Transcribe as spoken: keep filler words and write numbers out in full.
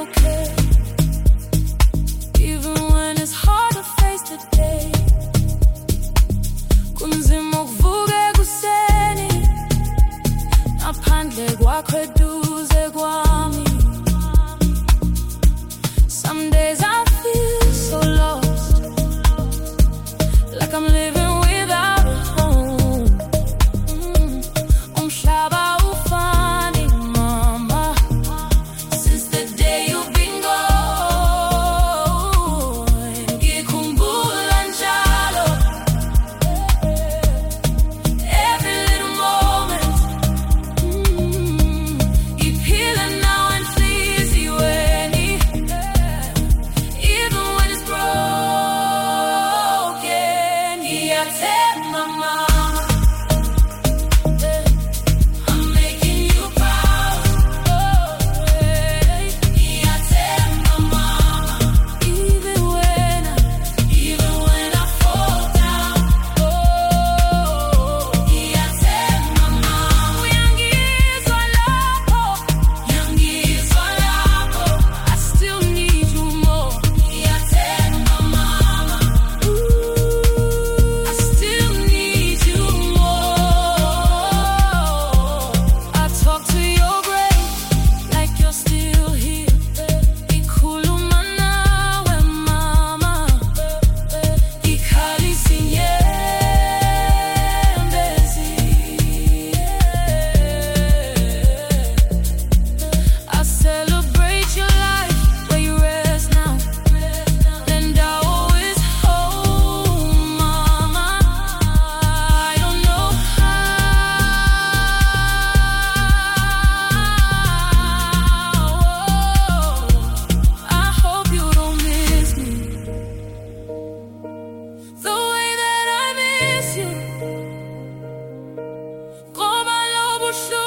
okay, even when it's hard to face the day. Kunzima ukuvuka ekuseni ngaphandle kwakho eduze kwami. Some days I feel so lost, like I'm living without a home. Mm. Umhlaba ufani mama, since the day you've been gone. Ngikhumbula njalo every little moment. Mm. Ngiphila now and hliziweni, even when it's broken. Ngiyathemba mama, I'm making you proud. Ngiyathemba mama, even when I, even when I fall down. Ngiyathemba mama, uyangizwa lapho, uyangizwa lapho. I still need you more. Ngiyathemba mama, ooh, I still need you more. I talk to your grave like you're still here. Ikhuluma nawe mama, ikhalisa inyembezi. I celebrate your life where you rest now, and I always home mama. I don't know how. I hope you don't miss me the way that I miss you. Ngoba lo buhlungu